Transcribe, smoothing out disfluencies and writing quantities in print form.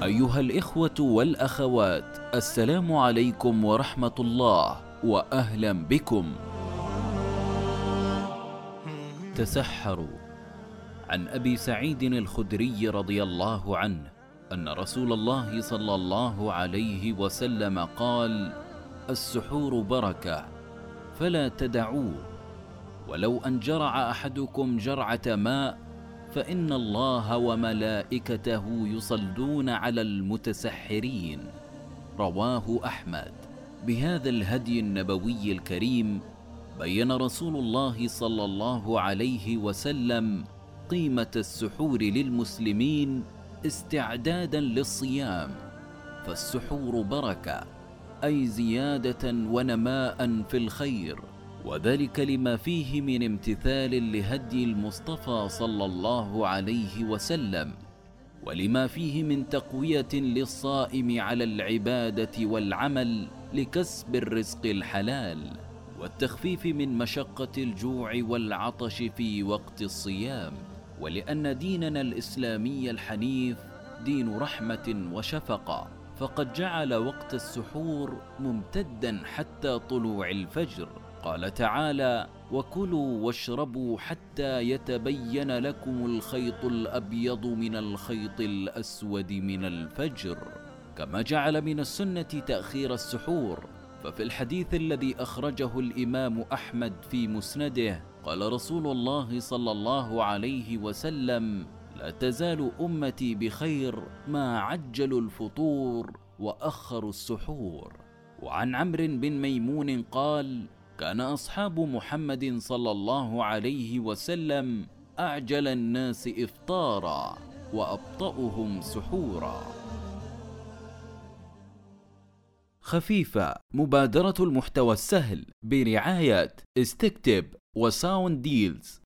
أيها الإخوة والأخوات، السلام عليكم ورحمة الله وأهلا بكم. تسحروا. عن أبي سعيد الخدري رضي الله عنه أن رسول الله صلى الله عليه وسلم قال: السحور بركة فلا تدعوه، ولو أن جرع أحدكم جرعة ماء فإن الله وملائكته يصلون على المتسحرين. رواه أحمد. بهذا الهدي النبوي الكريم بين رسول الله صلى الله عليه وسلم قيمة السحور للمسلمين استعدادا للصيام، فالسحور بركة، أي زيادة ونماء في الخير، وذلك لما فيه من امتثال لهدي المصطفى صلى الله عليه وسلم، ولما فيه من تقوية للصائم على العبادة والعمل لكسب الرزق الحلال، والتخفيف من مشقة الجوع والعطش في وقت الصيام، ولأن ديننا الإسلامي الحنيف دين رحمة وشفقة، فقد جعل وقت السحور ممتدا حتى طلوع الفجر. قال تعالى: وكلوا واشربوا حتى يتبين لكم الخيط الأبيض من الخيط الأسود من الفجر. كما جعل من السنة تأخير السحور، ففي الحديث الذي أخرجه الإمام أحمد في مسنده قال رسول الله صلى الله عليه وسلم: لا تزال أمتي بخير ما عجلوا الفطور وأخروا السحور. وعن عمرو بن ميمون قال: كان أصحاب محمد صلى الله عليه وسلم أعجل الناس إفطارا وأبطأهم سحورا. خفيفة. مبادرة المحتوى السهل برعاية استكتب وساوند ديلز.